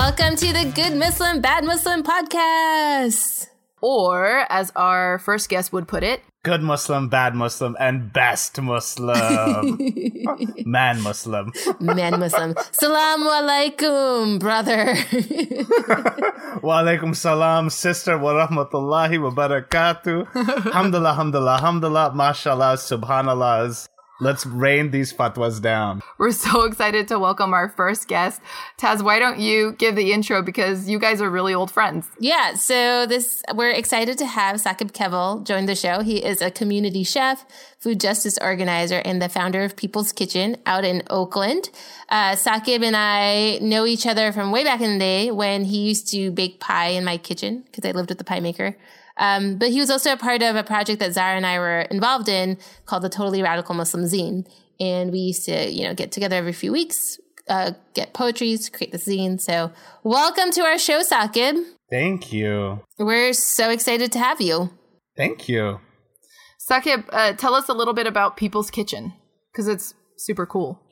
Welcome to the Good Muslim, Bad Muslim podcast. Or, as our first guest would put it, Good Muslim, Bad Muslim, and Best Muslim. Man Muslim. Man Muslim. Salaam alaikum, brother. Wa alaikum salam, sister, wa rahmatullahi wa barakatuh. Hamdulillah, hamdulillah, hamdulillah, mashallah, subhanallah. Let's rain these fatwas down. We're so excited to welcome our first guest. Taz, why don't you give the intro because you guys are really old friends? Yeah, so we're excited to have Saqib Keval join the show. He is a community chef, food justice organizer, and the founder of People's Kitchen out in Oakland. Saqib and I know each other from way back in the day when he used to bake pie in my kitchen because I lived with the pie maker. But he was also a part of a project that Zara and I were involved in called the Totally Radical Muslim Zine. And we used to, get together every few weeks, get poetries, create the zine. So welcome to our show, Saqib. Thank you. We're so excited to have you. Thank you. Saqib, tell us a little bit about People's Kitchen because it's super cool.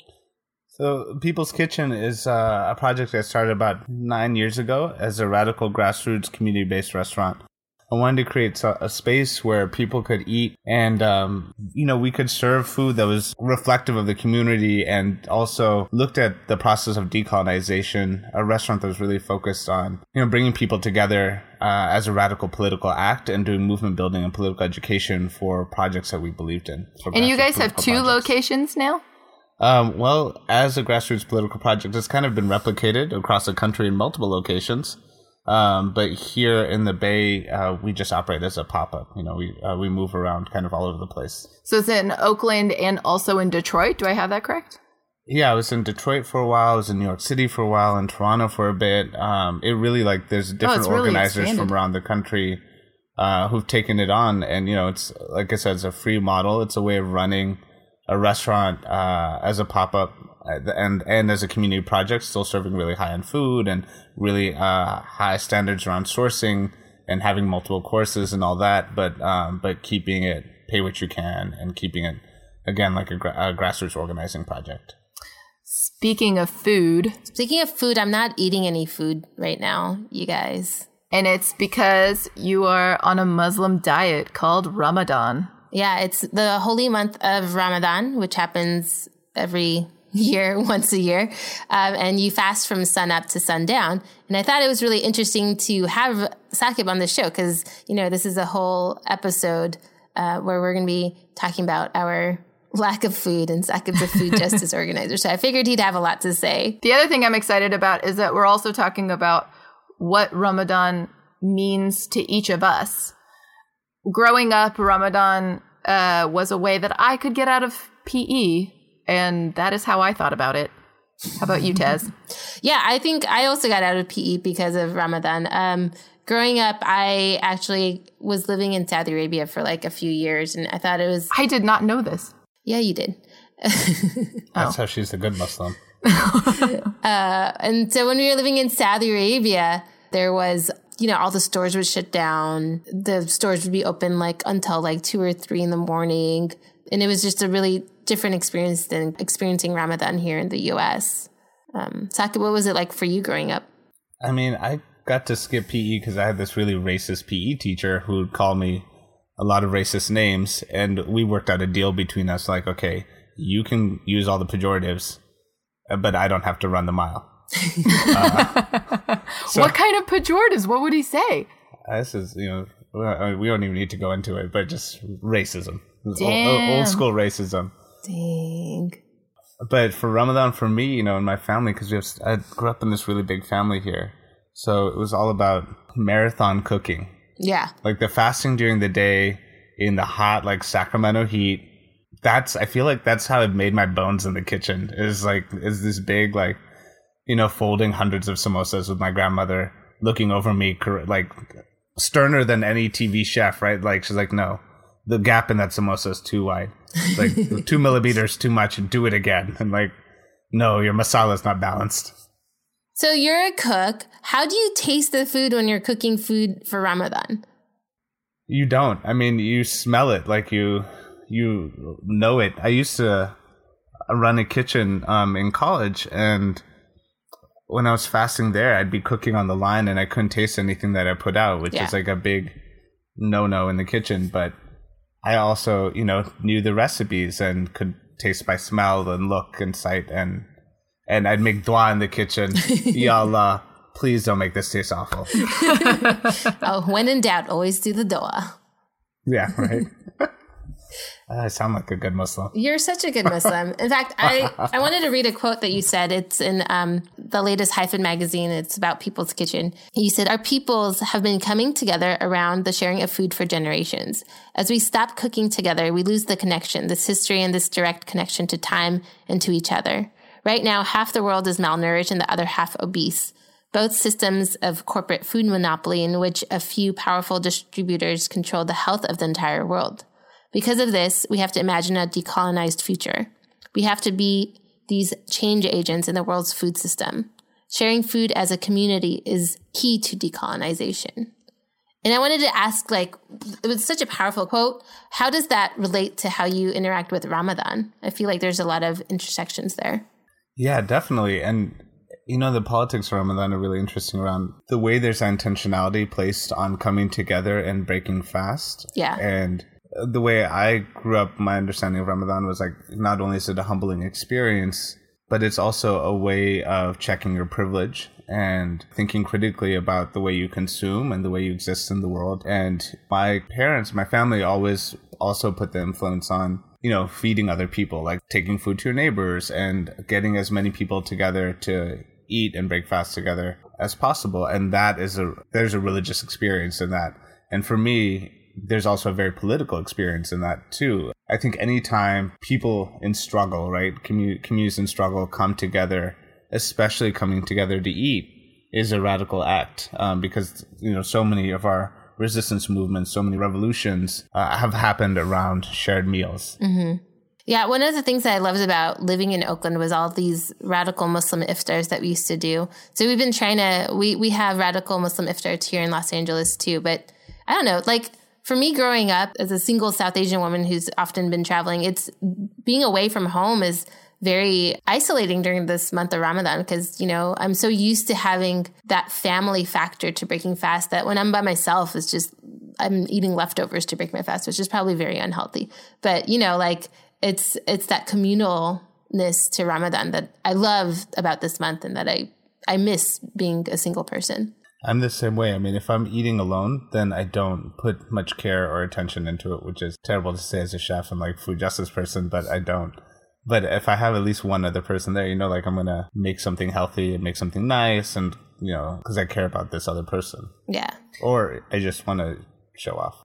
So People's Kitchen is a project I started about 9 years ago as a radical grassroots community-based restaurant. I wanted to create a space where people could eat and, we could serve food that was reflective of the community and also looked at the process of decolonization, a restaurant that was really focused on, bringing people together as a radical political act and doing movement building and political education for projects that we believed in. And you guys have two locations now? Well, as a grassroots political project, it's kind of been replicated across the country in multiple locations. But here in the Bay, we just operate as a pop-up. We move around kind of all over the place. So it's in Oakland and also in Detroit. Do I have that correct? Yeah, I was in Detroit for a while. I was in New York City for a while, and Toronto for a bit. It really there's different organizers from around the country who've taken it on. And, it's like I said, it's a free model. It's a way of running a restaurant as a pop-up. And as a community project, still serving really high-end food and really high standards around sourcing and having multiple courses and all that, but keeping it pay what you can and keeping it, again, like a grassroots organizing project. Speaking of food, I'm not eating any food right now, you guys. And it's because you are on a Muslim diet called Ramadan. Yeah, it's the holy month of Ramadan, which happens every year, once a year, and you fast from sun up to sundown. And I thought it was really interesting to have Saqib on the show because, this is a whole episode where we're going to be talking about our lack of food, and Saqib's a food justice organizer. So I figured he'd have a lot to say. The other thing I'm excited about is that we're also talking about what Ramadan means to each of us. Growing up, Ramadan was a way that I could get out of PE. And that is how I thought about it. How about you, Taz? Yeah, I think I also got out of PE because of Ramadan. Growing up, I actually was living in Saudi Arabia for like a few years, and I thought it was... I did not know this. Yeah, you did. That's how she's a good Muslim. And so when we were living in Saudi Arabia, there was... all the stores would shut down. The stores would be open until 2 or 3 in the morning. And it was just a really different experience than experiencing Ramadan here in the U.S. Saqib, what was it like for you growing up? I mean, I got to skip PE because I had this really racist PE teacher who would call me a lot of racist names. And we worked out a deal between us okay, you can use all the pejoratives, but I don't have to run the mile. What kind of pejoratives? What would he say? This is, we don't even need to go into it, but just racism. Damn. Old school racism. Dang. But for Ramadan, for me, and my family, because I grew up in this really big family here. So it was all about marathon cooking. Yeah. The fasting during the day in the hot, Sacramento heat. I feel like that's how it made my bones in the kitchen. Is this big, folding hundreds of samosas with my grandmother looking over me, sterner than any TV chef, right? She's like, no, the gap in that samosa is too wide. 2 millimeters too much, and do it again. And no, your masala is not balanced. So you're a cook. How do you taste the food when you're cooking food for Ramadan? You don't. I mean, you smell it, you know it. I used to run a kitchen in college, and when I was fasting there, I'd be cooking on the line and I couldn't taste anything that I put out, which is like a big no-no in the kitchen. But I also, knew the recipes and could taste by smell and look and sight. And I'd make dua in the kitchen. Ya Allah, please don't make this taste awful. When in doubt, always do the dua. Yeah, right. I sound like a good Muslim. You're such a good Muslim. In fact, I wanted to read a quote that you said. It's in the latest Hyphen magazine. It's about People's Kitchen. You said, our peoples have been coming together around the sharing of food for generations. As we stop cooking together, we lose the connection, this history and this direct connection to time and to each other. Right now, half the world is malnourished and the other half obese. Both systems of corporate food monopoly in which a few powerful distributors control the health of the entire world. Because of this, we have to imagine a decolonized future. We have to be these change agents in the world's food system. Sharing food as a community is key to decolonization. And I wanted to ask, it was such a powerful quote. How does that relate to how you interact with Ramadan? I feel like there's a lot of intersections there. Yeah, definitely. And, the politics of Ramadan are really interesting around the way there's intentionality placed on coming together and breaking fast. Yeah. And the way I grew up, my understanding of Ramadan was not only is it a humbling experience, but it's also a way of checking your privilege and thinking critically about the way you consume and the way you exist in the world. And my parents, my family always also put the influence on, feeding other people, like taking food to your neighbors and getting as many people together to eat and break fast together as possible. And there's a religious experience in that. And for me, there's also a very political experience in that too. I think anytime people in struggle, right, communities in struggle come together, especially coming together to eat, is a radical act because, so many of our resistance movements, so many revolutions have happened around shared meals. Mm-hmm. Yeah, one of the things that I loved about living in Oakland was all these radical Muslim iftars that we used to do. So we've been trying to, we have radical Muslim iftars here in Los Angeles too, but I don't know, for me growing up as a single South Asian woman who's often been traveling, it's being away from home is very isolating during this month of Ramadan because, I'm so used to having that family factor to breaking fast that when I'm by myself, it's just, I'm eating leftovers to break my fast, which is probably very unhealthy. But, it's that communalness to Ramadan that I love about this month and that I miss being a single person. I'm the same way. I mean, if I'm eating alone, then I don't put much care or attention into it, which is terrible to say as a chef and food justice person, but I don't. But if I have at least one other person there, I'm going to make something healthy and make something nice and, because I care about this other person. Yeah. Or I just want to show off.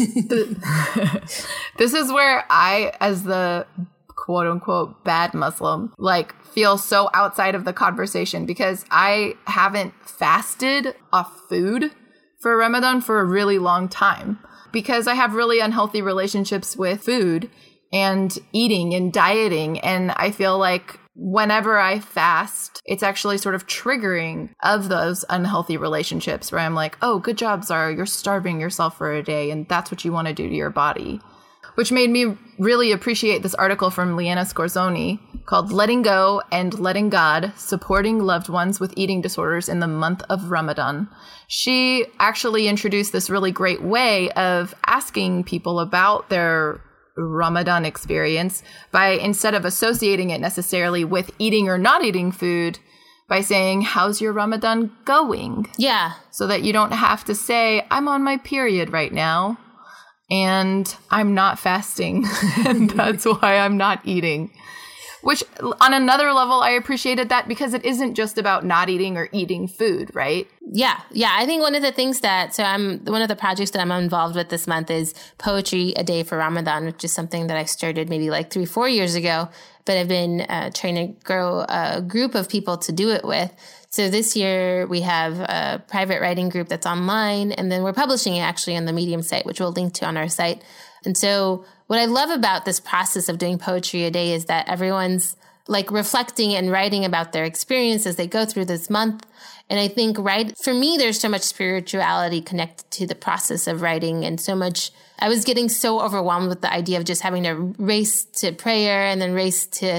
This is where I, as the quote unquote bad Muslim, feel so outside of the conversation because I haven't fasted off food for Ramadan for a really long time because I have really unhealthy relationships with food and eating and dieting. And I feel like whenever I fast, it's actually sort of triggering of those unhealthy relationships where I'm like, oh, good job, Zara. You're starving yourself for a day. And that's what you want to do to your body, which made me really appreciate this article from Liana Scorzoni called Letting Go and Letting God, Supporting Loved Ones with Eating Disorders in the Month of Ramadan. She actually introduced this really great way of asking people about their Ramadan experience by, instead of associating it necessarily with eating or not eating food, by saying, how's your Ramadan going? Yeah. So that you don't have to say, I'm on my period right now and I'm not fasting and that's why I'm not eating. Which on another level, I appreciated that because it isn't just about not eating or eating food, right? Yeah. Yeah. I think one of the things one of the projects that I'm involved with this month is Poetry a Day for Ramadan, which is something that I started maybe 3-4 years ago, but I've been trying to grow a group of people to do it with. So this year we have a private writing group that's online, and then we're publishing it actually on the Medium site, which we'll link to on our site. And so what I love about this process of doing Poetry a Day is that everyone's reflecting and writing about their experience as they go through this month. And I think, for me, there's so much spirituality connected to the process of writing and so much. I was getting so overwhelmed with the idea of just having to race to prayer and then race to,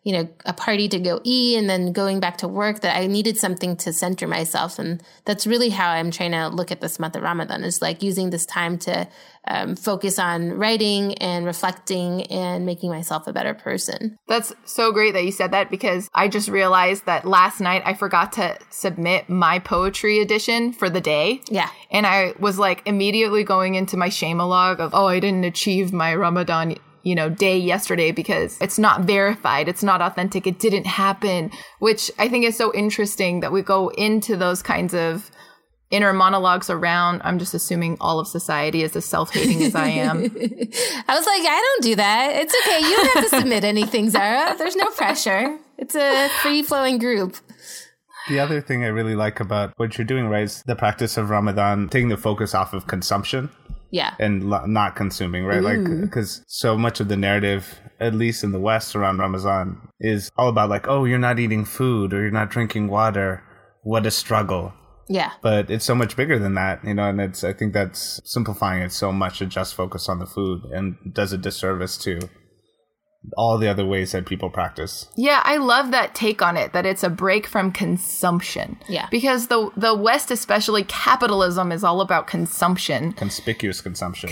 a party to go eat and then going back to work, that I needed something to center myself. And that's really how I'm trying to look at this month of Ramadan, is like using this time to focus on writing and reflecting and making myself a better person. That's so great that you said that, because I just realized that last night I forgot to submit my poetry edition for the day. Yeah. And I was like immediately going into my shame-a-log of, I didn't achieve my Ramadan day yesterday because it's not verified. It's not authentic. It didn't happen, which I think is so interesting that we go into those kinds of inner monologues around. I'm just assuming all of society is as self-hating as I am. I was like, I don't do that. It's okay. You don't have to submit anything, Zara. There's no pressure. It's a free-flowing group. The other thing I really like about what you're doing, right, is the practice of Ramadan, taking the focus off of consumption. Yeah. And not consuming, right? Like, because so much of the narrative, at least in the West around Ramadan, is all about like, you're not eating food or you're not drinking water. What a struggle. Yeah. But it's so much bigger than that, and I think that's simplifying it so much to just focus on the food, and does a disservice to all the other ways that people practice. Yeah, I love that take on it, that it's a break from consumption. Yeah. Because the West, especially capitalism, is all about consumption. Conspicuous consumption.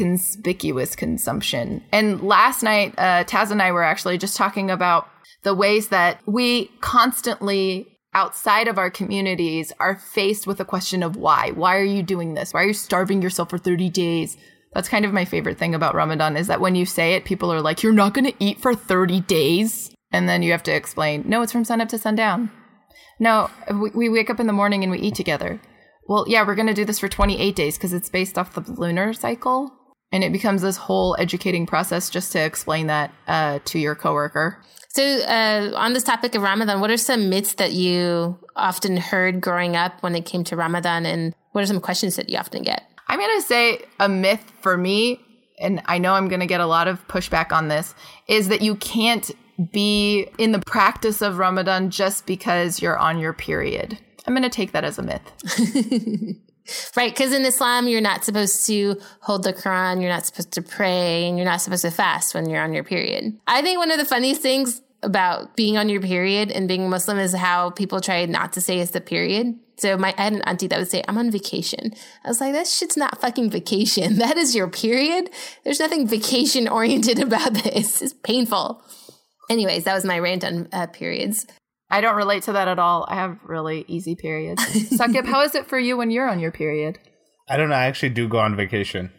And last night, Taz and I were actually just talking about the ways that we constantly, outside of our communities, are faced with the question of why. Why are you doing this? Why are you starving yourself for 30 days? That's kind of my favorite thing about Ramadan, is that when you say it, people are like, you're not going to eat for 30 days? And then you have to explain, no, it's from sunup to sundown. No, we wake up in the morning and we eat together. Well, yeah, we're going to do this for 28 days because it's based off the lunar cycle. And it becomes this whole educating process just to explain that to your coworker. So on this topic of Ramadan, what are some myths that you often heard growing up when it came to Ramadan? And what are some questions that you often get? I'm going to say a myth for me, and I know I'm going to get a lot of pushback on this, is that you can't be in the practice of Ramadan just because you're on your period. I'm going to take that as a myth. Right, because in Islam, you're not supposed to hold the Quran, you're not supposed to pray, and you're not supposed to fast when you're on your period. I think one of the funniest things about being on your period and being Muslim is how people try not to say it's the period. So I had an auntie that would say, I'm on vacation. I was like, that shit's not fucking vacation. That is your period. There's nothing vacation oriented about this. It's painful. Anyways, that was my rant on periods. I don't relate to that at all. I have really easy periods. Saqib, how is it for you when you're on your period? I don't know. I actually do go on vacation.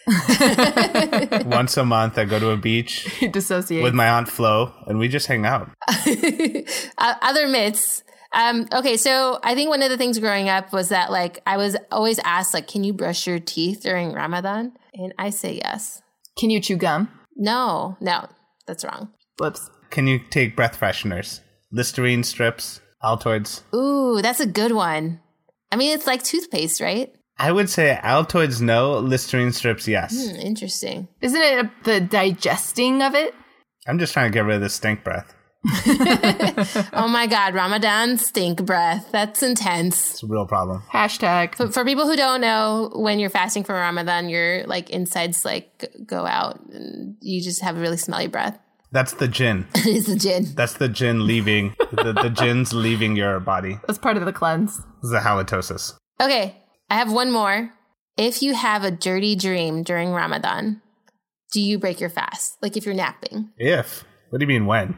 Once a month, I go to a beach with my Aunt Flo, and we just hang out. Other myths. Okay, so I think one of the things growing up was that, like, I was always asked, like, can you brush your teeth during Ramadan? And I say yes. Can you chew gum? No, that's wrong. Whoops. Can you take breath fresheners? Listerine strips, Altoids? Ooh, that's a good one. I mean, it's like toothpaste, right? I would say Altoids, no. Listerine strips, yes. Interesting. Isn't it the digesting of it? I'm just trying to get rid of the stink breath. Oh my God, Ramadan stink breath. That's intense. It's a real problem. Hashtag. For people who don't know, when you're fasting for Ramadan, your like insides like go out and you just have a really smelly breath. That's the jinn. It is the jinn. That's the jinn leaving. the jinn's leaving your body. That's part of the cleanse. This is the halitosis. Okay, I have one more. If you have a dirty dream during Ramadan, do you break your fast? Like if you're napping? If. What do you mean when?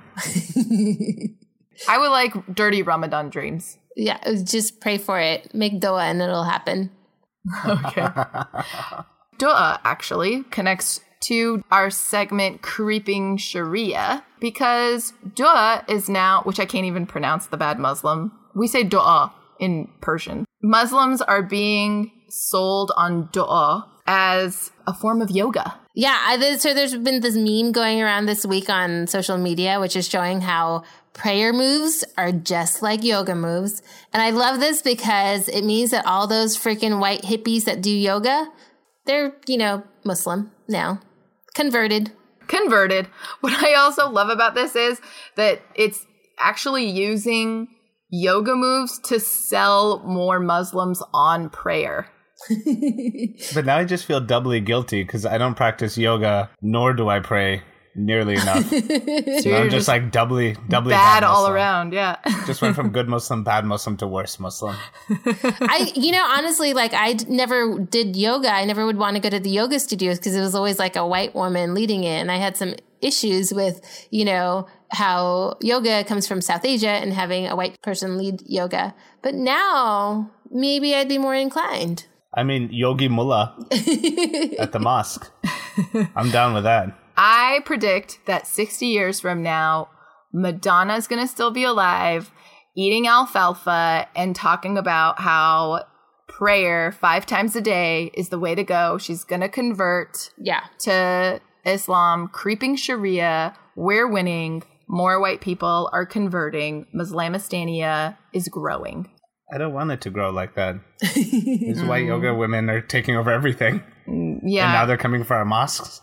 I would like dirty Ramadan dreams. Yeah, just pray for it. Make dua and it'll happen. Okay. Dua actually connects to our segment Creeping Sharia, because dua is now, which I can't even pronounce, the bad Muslim. We say dua in Persian. Muslims are being sold on dua as a form of yoga. Yeah, so there's been this meme going around this week on social media, which is showing how prayer moves are just like yoga moves. And I love this because it means that all those freaking white hippies that do yoga, they're, Muslim now. Converted. What I also love about this is that it's actually using yoga moves to sell more Muslims on prayer. But now I just feel doubly guilty because I don't practice yoga, nor do I pray. nearly enough. So I'm just like doubly bad all around. Yeah. Just went from good Muslim, bad Muslim to worse Muslim. Honestly, like I never did yoga. I never would want to go to the yoga studios because it was always like a white woman leading it. And I had some issues with, how yoga comes from South Asia and having a white person lead yoga. But now maybe I'd be more inclined. I mean, Yogi Mullah at the mosque. I'm down with that. I predict that 60 years from now, Madonna's going to still be alive, eating alfalfa and talking about how prayer 5 times a day is the way to go. She's going to convert to Islam, creeping Sharia. We're winning. More white people are converting. Muslimistania is growing. I don't want it to grow like that. These white yoga women are taking over everything. Yeah. And now they're coming for our mosques.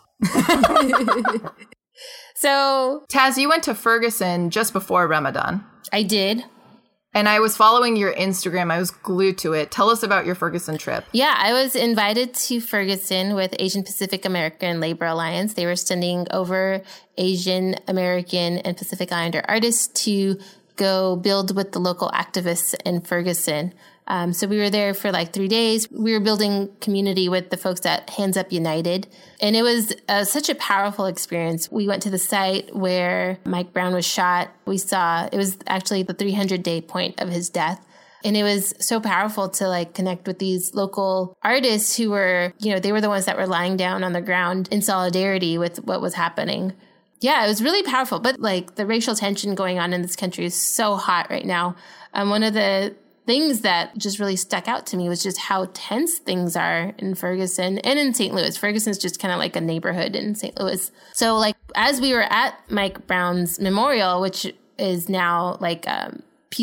So, Taz, you went to Ferguson just before Ramadan. I did. And I was following your Instagram. I was glued to it. Tell us about your Ferguson trip. Yeah, I was invited to Ferguson with Asian Pacific American Labor Alliance. They were sending over Asian American and Pacific Islander artists to go build with the local activists in Ferguson. So we were there for like 3 days. We were building community with the folks at Hands Up United. And it was such a powerful experience. We went to the site where Mike Brown was shot. We saw, it was actually the 300-day point of his death. And it was so powerful to like connect with these local artists who were, they were the ones that were lying down on the ground in solidarity with what was happening. Yeah, it was really powerful. But like the racial tension going on in this country is so hot right now. One of the things that just really stuck out to me was just how tense things are in Ferguson and in St. Louis. Ferguson's just kind of like a neighborhood in St. Louis. So like as we were at Mike Brown's memorial, which is now like a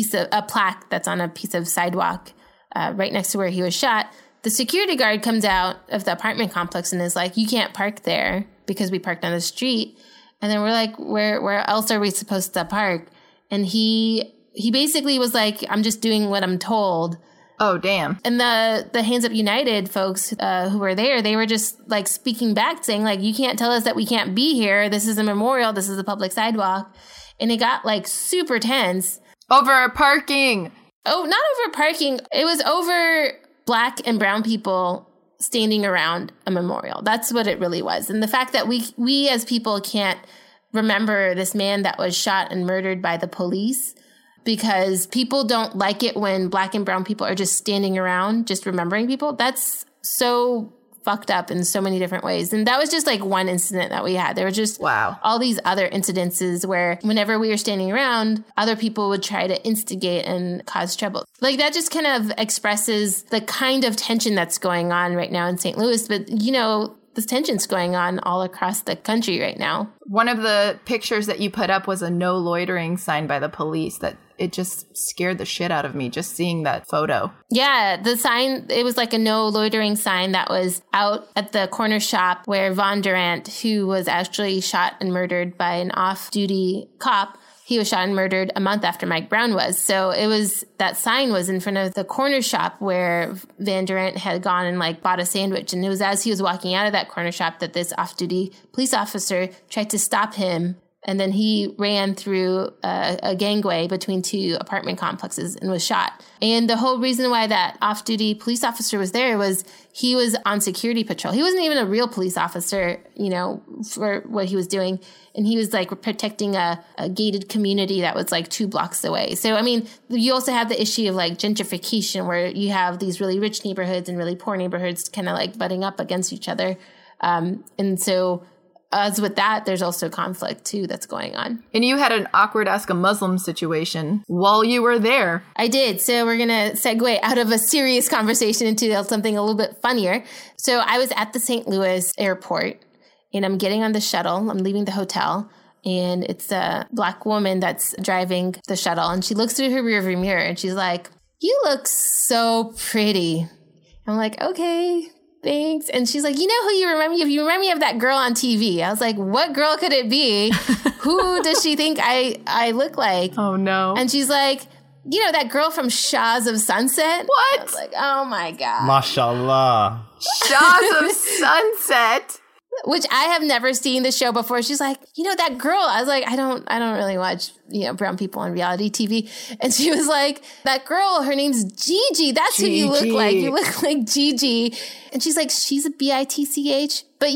plaque that's on a piece of sidewalk right next to where he was shot, the security guard comes out of the apartment complex and is like, you can't park there because we parked on the street. And then we're like, where else are we supposed to park? And he basically was like, I'm just doing what I'm told. Oh, damn. And the Hands Up United folks who were there, they were just like speaking back saying like, you can't tell us that we can't be here. This is a memorial. This is a public sidewalk. And it got like super tense. Over parking. Oh, not over parking. It was over Black and brown people standing around a memorial. That's what it really was. And the fact that we as people can't remember this man that was shot and murdered by the police because people don't like it when Black and brown people are just standing around, just remembering people. That's so fucked up in so many different ways. And that was just like one incident that we had. There were just all these other incidences where whenever we were standing around, other people would try to instigate and cause trouble. Like that just kind of expresses the kind of tension that's going on right now in St. Louis. But, this tension's going on all across the country right now. One of the pictures that you put up was a no loitering sign by the police that it just scared the shit out of me just seeing that photo. Yeah, the sign, it was like a no loitering sign that was out at the corner shop where Von Durant, who was actually shot and murdered by an off-duty cop, he was shot and murdered a month after Mike Brown was. So that sign was in front of the corner shop where Van Durant had gone and like bought a sandwich. And it was as he was walking out of that corner shop that this off-duty police officer tried to stop him. And then he ran through a gangway between 2 apartment complexes and was shot. And the whole reason why that off-duty police officer was there was he was on security patrol. He wasn't even a real police officer, for what he was doing. And he was like protecting a gated community that was like 2 blocks away. So, I mean, you also have the issue of like gentrification where you have these really rich neighborhoods and really poor neighborhoods kind of like butting up against each other. And so as with that, there's also conflict too that's going on. And you had an awkward Ask a Muslim situation while you were there. I did. So we're going to segue out of a serious conversation into something a little bit funnier. So I was at the St. Louis airport and I'm getting on the shuttle. I'm leaving the hotel and it's a Black woman that's driving the shuttle. And she looks through her rearview mirror and she's like, "You look so pretty." I'm like, "Okay, thanks." And she's like, "You know who you remind me of? You remind me of that girl on TV." I was like, "What girl could it be? Who does she think I look like?" Oh, no. And she's like, "That girl from Shahs of Sunset." What? I was like, oh, my God. Mashallah. Shahs of Sunset? which I have never seen the show before. She's like, that girl. I was like, I don't really watch, brown people on reality TV. And she was like, that girl, her name's Gigi. That's Gigi. Who you look like. You look like Gigi. And she's like, she's a BITCH. But,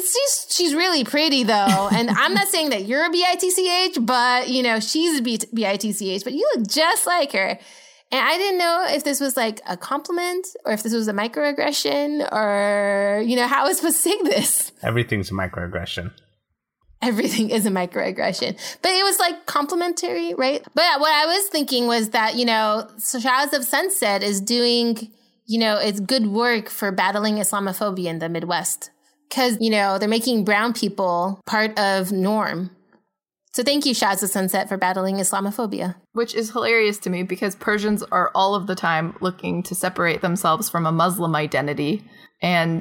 she's really pretty, though. And I'm not saying that you're a BITCH, but, she's a BITCH. But you look just like her. And I didn't know if this was like a compliment or if this was a microaggression or, how I was supposed to say this. Everything's a microaggression. Everything is a microaggression. But it was like complimentary, right? But what I was thinking was that, Shahs of Sunset is doing, it's good work for battling Islamophobia in the Midwest. Because, they're making brown people part of norm. So thank you, Shahs of Sunset, for battling Islamophobia. Which is hilarious to me because Persians are all of the time looking to separate themselves from a Muslim identity. And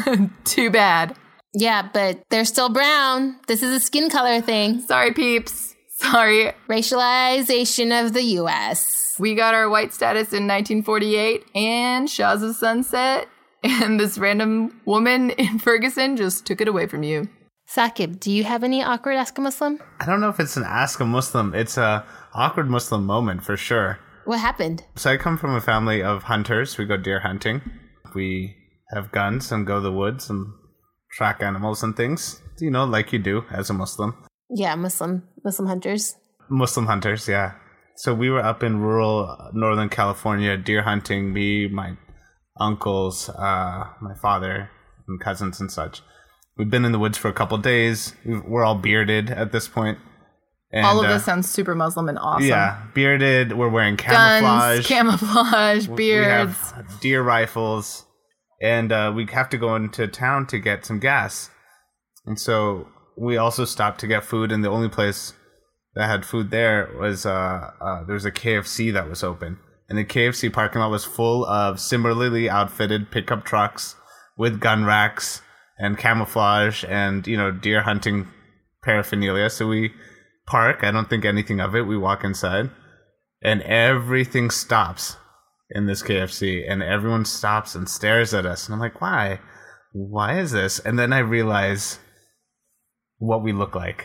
too bad. Yeah, but they're still brown. This is a skin color thing. Sorry, peeps. Sorry. Racialization of the U.S. We got our white status in 1948 and Shahs of Sunset. And this random woman in Ferguson just took it away from you. Saqib, do you have any awkward Ask a Muslim? I don't know if it's an Ask a Muslim. It's a awkward Muslim moment for sure. What happened? So I come from a family of hunters. We go deer hunting. We have guns and go to the woods and track animals and things, like you do as a Muslim. Yeah, Muslim hunters. Muslim hunters, yeah. So we were up in rural Northern California deer hunting, me, my uncles, my father, and cousins and such. We've been in the woods for a couple of days. We're all bearded at this point. And, all of this sounds super Muslim and awesome. Yeah, bearded. We're wearing camouflage. Guns, camouflage, beards. We have deer rifles. And we have to go into town to get some gas. And so we also stopped to get food. And the only place that had food there was there was a KFC that was open. And the KFC parking lot was full of similarly outfitted pickup trucks with gun racks and camouflage and, deer hunting paraphernalia. So we park. I don't think anything of it. We walk inside and everything stops in this KFC and everyone stops and stares at us. And I'm like, why? Why is this? And then I realize what we look like.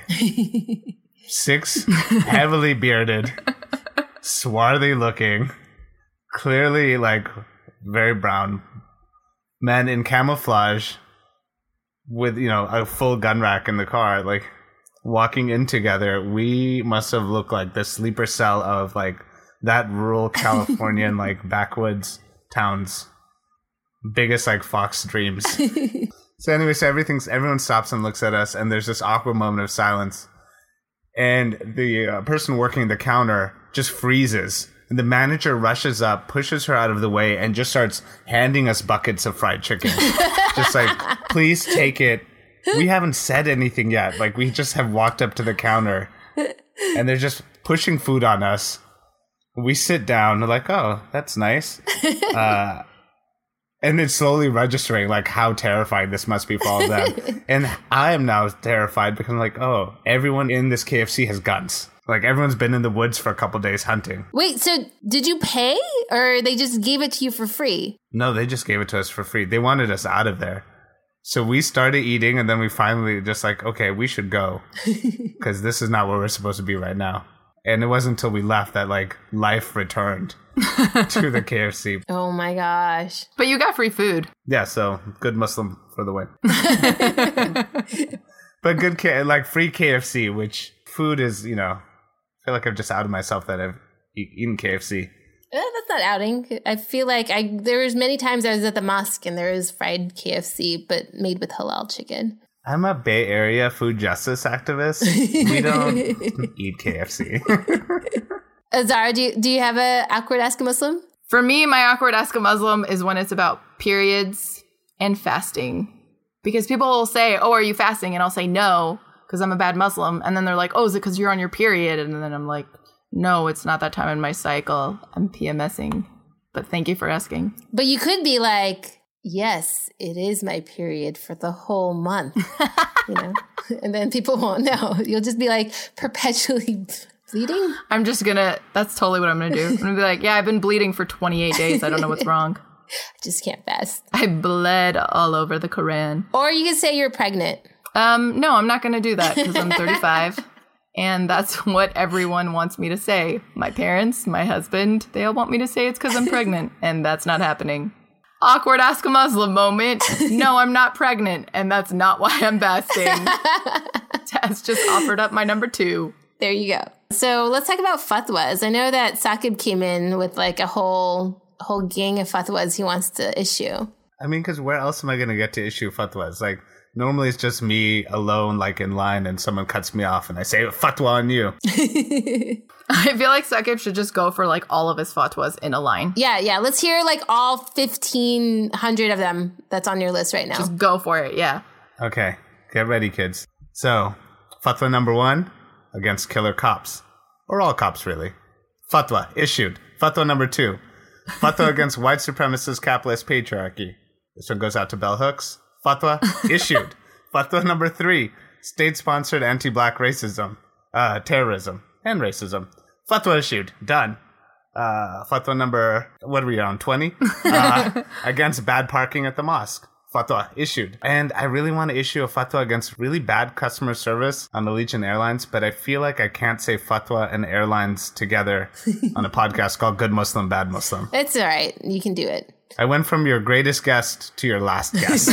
6 heavily bearded, swarthy looking, clearly like very brown men in camouflage with, a full gun rack in the car, like walking in together. We must have looked like the sleeper cell of like that rural Californian, like backwoods towns, biggest like Fox dreams. So anyway, everyone stops and looks at us and there's this awkward moment of silence. And the person working the counter just freezes. And the manager rushes up, pushes her out of the way, and just starts handing us buckets of fried chicken. Just like, please take it. We haven't said anything yet. Like, we just have walked up to the counter, and they're just pushing food on us. We sit down, we're like, oh, that's nice. And it's slowly registering, like, how terrifying this must be for all of them. And I am now terrified because I'm like, oh, everyone in this KFC has guns. Like, everyone's been in the woods for a couple days hunting. Wait, so did you pay or they just gave it to you for free? No, they just gave it to us for free. They wanted us out of there. So we started eating and then we finally just like, okay, we should go because this is not where we're supposed to be right now. And it wasn't until we left that like life returned to the KFC. Oh my gosh. But you got free food. Yeah, so good Muslim for the win. But good, like free KFC, which food is, I feel like I've just outed myself that I've eaten KFC. That's not outing. I feel like there was many times I was at the mosque and there was fried KFC, but made with halal chicken. I'm a Bay Area food justice activist. We don't eat KFC. Zara, do you have a awkward Ask a Muslim? For me, my awkward Ask a Muslim is when it's about periods and fasting. Because people will say, oh, are you fasting? And I'll say no, because I'm a bad Muslim. And then they're like, oh, is it because you're on your period? And then I'm like, no, it's not that time in my cycle. I'm PMSing. But thank you for asking. But you could be like, yes, it is my period for the whole month. And then people won't know. You'll just be like perpetually bleeding. That's totally what I'm going to do. I'm going to be like, yeah, I've been bleeding for 28 days. I don't know what's wrong. I just can't fast. I bled all over the Quran. Or you could say you're pregnant. No, I'm not going to do that because I'm 35. And that's what everyone wants me to say. My parents, my husband, they all want me to say it's because I'm pregnant. And that's not happening. Awkward Ask a Muslim moment. No, I'm not pregnant. And that's not why I'm fasting. Taz just offered up my number 2. There you go. So let's talk about fatwas. I know that Saqib came in with like a whole gang of fatwas he wants to issue. I mean, because where else am I going to get to issue fatwas? Like, normally it's just me alone, like in line, and someone cuts me off and I say, fatwa on you. I feel like Saqib should just go for like all of his fatwas in a line. Yeah. Let's hear like all 1,500 of them that's on your list right now. Just go for it, yeah. Okay, get ready, kids. So, fatwa number 1, against killer cops. Or all cops, really. Fatwa issued. Fatwa number 2, fatwa against white supremacist capitalist patriarchy. This one goes out to Bell Hooks. Fatwa issued. Fatwa number 3, state-sponsored anti-black racism, terrorism, and racism. Fatwa issued. Done. Fatwa number, what are we on, 20? Against bad parking at the mosque. Fatwa issued. And I really want to issue a fatwa against really bad customer service on Allegiant Airlines, but I feel like I can't say fatwa and airlines together on a podcast called Good Muslim, Bad Muslim. It's all right. You can do it. I went from your greatest guest to your last guest.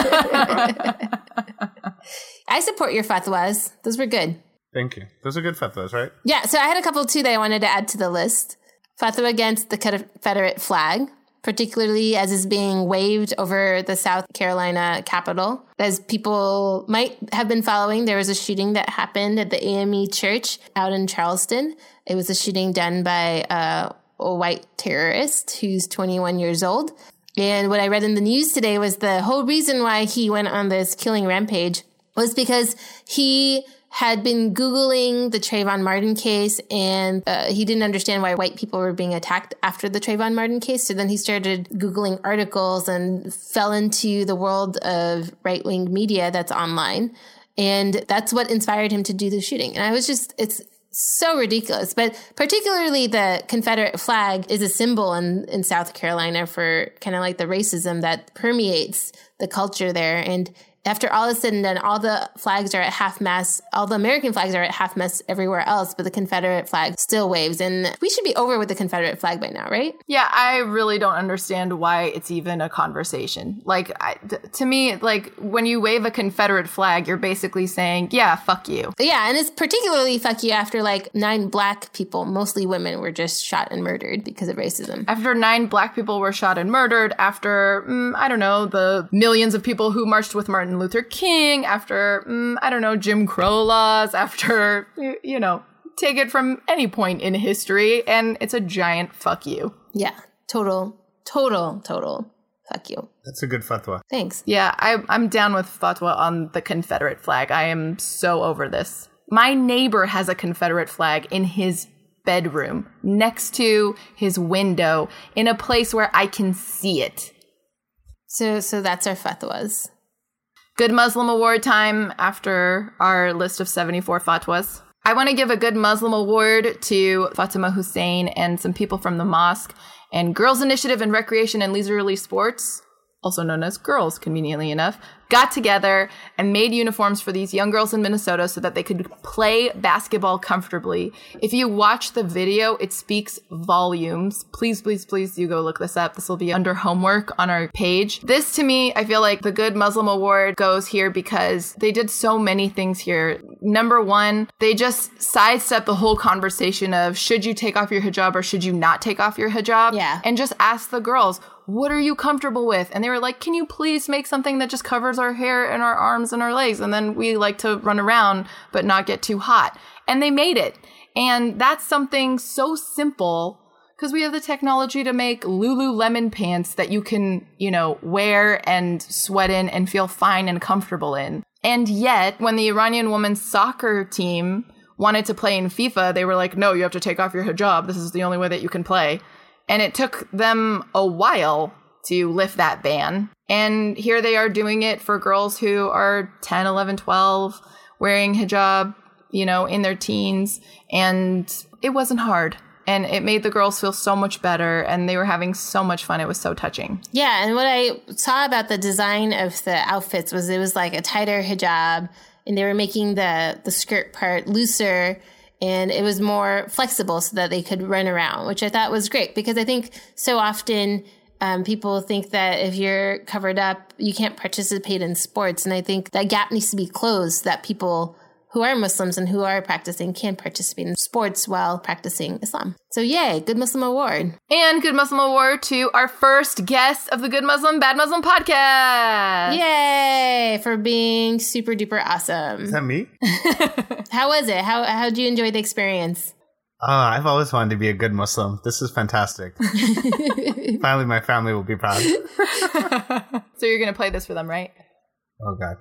I support your fatwas. Those were good. Thank you. Those are good fatwas, right? Yeah, so I had a couple too that I wanted to add to the list. Fatwa against the Confederate flag, particularly as is being waved over the South Carolina Capitol. As people might have been following, there was a shooting that happened at the AME Church out in Charleston. It was a shooting done by a white terrorist who's 21 years old. And what I read in the news today was the whole reason why he went on this killing rampage was because he had been Googling the Trayvon Martin case, and he didn't understand why white people were being attacked after the Trayvon Martin case. So then he started Googling articles and fell into the world of right-wing media that's online. And that's what inspired him to do the shooting. And I was just, it's so ridiculous. But particularly the Confederate flag is a symbol in South Carolina for kind of like the racism that permeates the culture there. And after all is said and done, all the flags are at half mast. All the American flags are at half mast everywhere else, but the Confederate flag still waves. And we should be over with the Confederate flag by now, right? Yeah, I really don't understand why it's even a conversation. Like, to me, like, when you wave a Confederate flag, you're basically saying, yeah, fuck you. Yeah, and it's particularly fuck you after, like, 9 black people, mostly women, were just shot and murdered because of racism. After 9 black people were shot and murdered, after, I don't know, the millions of people who marched with Martin Luther King, after, I don't know, Jim Crow laws, after, you know, take it from any point in history, and it's a giant fuck you. Yeah, total fuck you. That's a good fatwa. Thanks. Yeah, I'm down with fatwa on the Confederate flag. I am so over this. My neighbor has a Confederate flag in his bedroom, next to his window, in a place where I can see it. So that's our fatwas. Good Muslim Award time after our list of 74 fatwas. I want to give a Good Muslim Award to Fatima Hussein and some people from the mosque and Girls Initiative in Recreation and Leisurely Sports, also known as Girls, conveniently enough, got together and made uniforms for these young girls in Minnesota so that they could play basketball comfortably. If you watch the video, it speaks volumes. Please, please, please do go look this up. This will be under homework on our page. This, to me, I feel like the Good Muslim Award goes here because they did so many things here. Number one, they just sidestepped the whole conversation of should you take off your hijab or should you not take off your hijab? Yeah. And just ask the girls, what are you comfortable with? And they were like, can you please make something that just covers our hair and our arms and our legs? And then we like to run around, but not get too hot. And they made it. And that's something so simple because we have the technology to make Lululemon pants that you can, you know, wear and sweat in and feel fine and comfortable in. And yet, when the Iranian women's soccer team wanted to play in FIFA, they were like, no, you have to take off your hijab. This is the only way that you can play. And it took them a while to lift that ban. And here they are doing it for girls who are 10, 11, 12, wearing hijab, you know, in their teens. And it wasn't hard. And it made the girls feel so much better, and they were having so much fun. It was so touching. Yeah, and what I saw about the design of the outfits was it was like a tighter hijab, and they were making the skirt part looser, and it was more flexible so that they could run around, which I thought was great, because I think so often people think that if you're covered up, you can't participate in sports. And I think that gap needs to be closed, that people who are Muslims and who are practicing can participate in sports while practicing Islam. So yay, Good Muslim Award. And Good Muslim Award to our first guest of the Good Muslim, Bad Muslim podcast. Yay, for being super duper awesome. Is that me? How was it? How did you enjoy the experience? I've always wanted to be a good Muslim. This is fantastic. Finally, my family will be proud. So you're going to play this for them, right? Oh, God.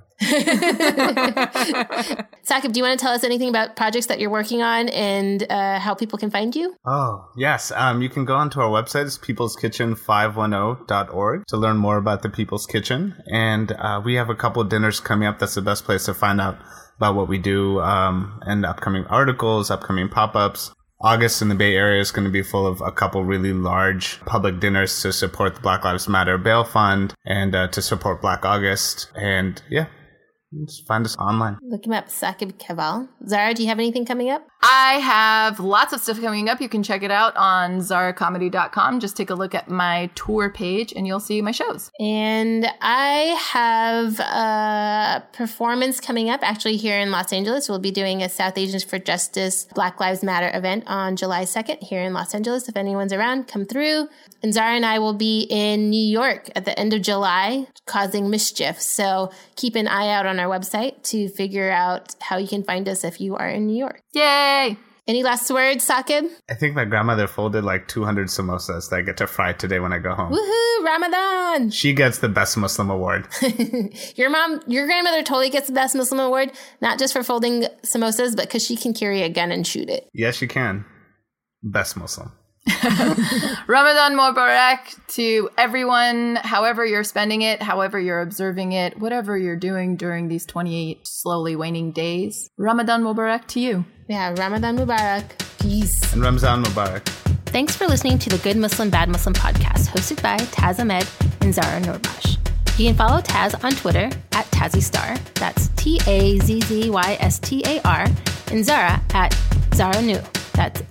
Saqib, do you want to tell us anything about projects that you're working on and how people can find you? Oh, yes. You can go onto our website. It's peopleskitchen510.org to learn more about the People's Kitchen. And we have a couple of dinners coming up. That's the best place to find out about what we do, and upcoming articles, upcoming pop-ups. August in the Bay Area is going to be full of a couple really large public dinners to support the Black Lives Matter Bail Fund and to support Black August. And yeah, just find us online. Look him up, Saqib Keval. Zara, do you have anything coming up? I have lots of stuff coming up. You can check it out on zaracomedy.com. Just take a look at my tour page and you'll see my shows. And I have a performance coming up actually here in Los Angeles. We'll be doing a South Asians for Justice Black Lives Matter event on July 2nd here in Los Angeles. If anyone's around, come through. And Zara and I will be in New York at the end of July causing mischief. So keep an eye out on our website to figure out how you can find us if you are in New York. Yay! Any last words, Saqib? I think my grandmother folded like 200 samosas that I get to fry today when I go home. Woohoo! Ramadan! She gets the Best Muslim Award. Your grandmother totally gets the Best Muslim Award, not just for folding samosas, but because she can carry a gun and shoot it. Yes, she can. Best Muslim. Ramadan Mubarak to everyone, however you're spending it, however you're observing it, whatever you're doing during these 28 slowly waning days. Ramadan Mubarak to you. Yeah, Ramadan Mubarak. Peace. And Ramzan Mubarak. Thanks for listening to the Good Muslim, Bad Muslim podcast, hosted by Taz Ahmed and Zara Noorbakhsh. You can follow Taz on Twitter at TazzyStar. That's TAZZYSTAR. And Zara at Zara Noo. That's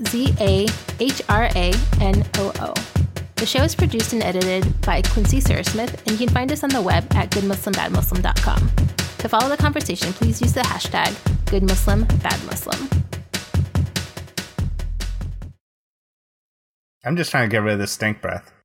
ZAHRANOO. The show is produced and edited by Quincy Sarasmith, and you can find us on the web at goodmuslimbadmuslim.com. To follow the conversation, please use the hashtag GoodMuslimBadMuslim. I'm just trying to get rid of this stink breath.